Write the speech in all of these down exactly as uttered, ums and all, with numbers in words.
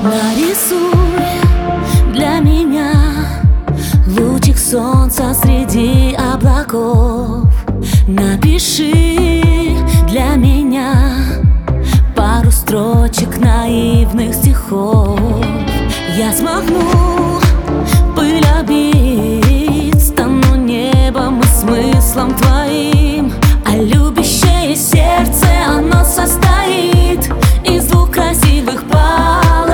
Нарисуй для меня лучик солнца среди облаков. Напиши для меня пару строчек наивных стихов. Я смахну пыль обид, стану небом и смыслом твоим. А любящее сердце, оно состоит из двух красивых половин.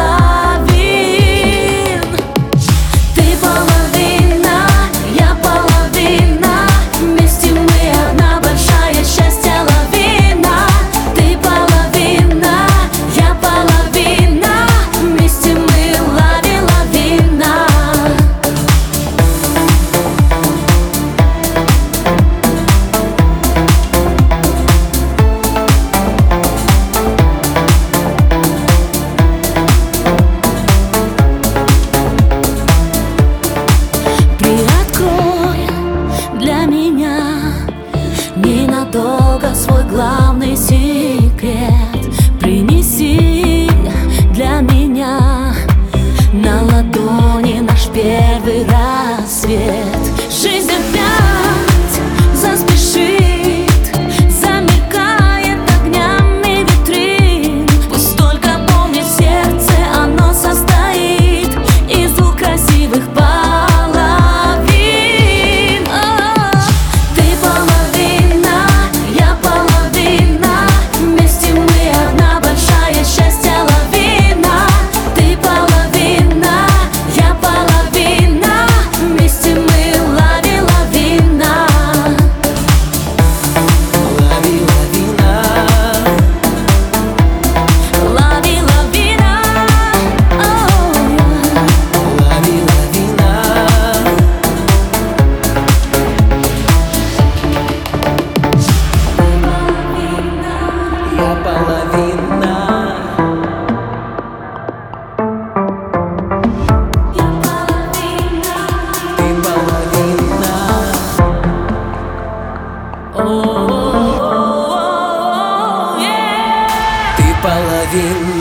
Ты половина, я половина, вместе мы одна большая счастья лавина. Ты половина, я половина, вместе мы лави-лавина. Для меня ненадолго свой главный секрет. Принеси для меня на ладони наш первый рассвет. Жизнь опять заспешит, замелькает огнями витрин. Пусть только помнит сердце, оно состоит из двух красивых половин. Половина.